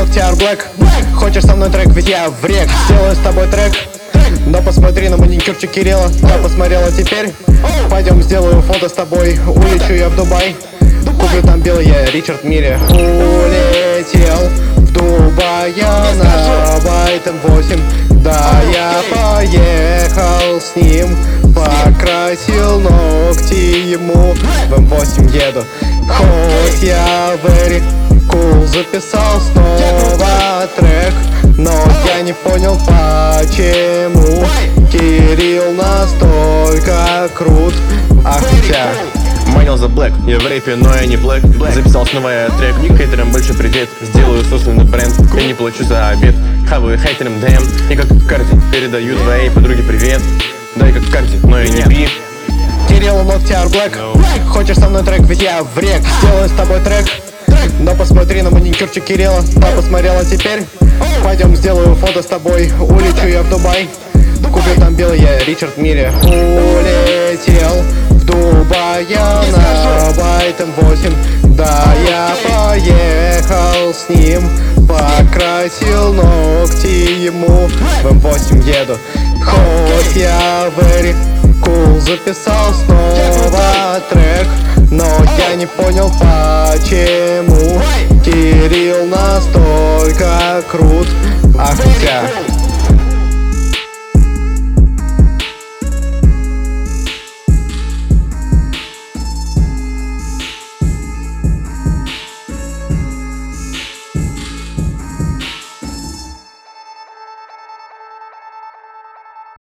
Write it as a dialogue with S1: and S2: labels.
S1: Ноктиар Блэк. Хочешь со мной трек, ведь я в рек. Сделаю с тобой трек. Но посмотри на маникюрчик Кирилла. Да, посмотрела теперь. Пойдем сделаю фото с тобой. Улечу я в Дубай. Куплю там белый, я Ричард Мире. Улетел в Дубай я на Байтем 8. Да, я поехал с ним. Покрасил ногти ему. В М8 еду. Хоть я very cool. Записал снова трек, но я не понял почему Кирилл настолько крут. А хотя
S2: Манил за Блэк, я в рэпе, но я не Блэк. Записал снова я трек, хейтерам больше привет. Сделаю собственный бренд, я не плачу за обед. Хаваю хейтерам ДМ, и как в карте передаю твоей подруге привет. Да и как в карте, но я не би.
S1: Кирилл Ноктиар Блэк. Хочешь со мной трек, ведь я в рек. Сделаю с тобой трек. Но посмотри на маникюрчик Кирилла. Да, посмотрела теперь. Пойдем сделаю фото с тобой. Улечу я в Дубай. Куплю там белый, я Ричард Мире. Улетел в Дубай я на Байтем 8. Да, я поехал с ним. Покрасил ногти ему. В М8 еду. Хоть я very cool. Записал снова трек, но я не понял почему Кирилл настолько крут. А хотя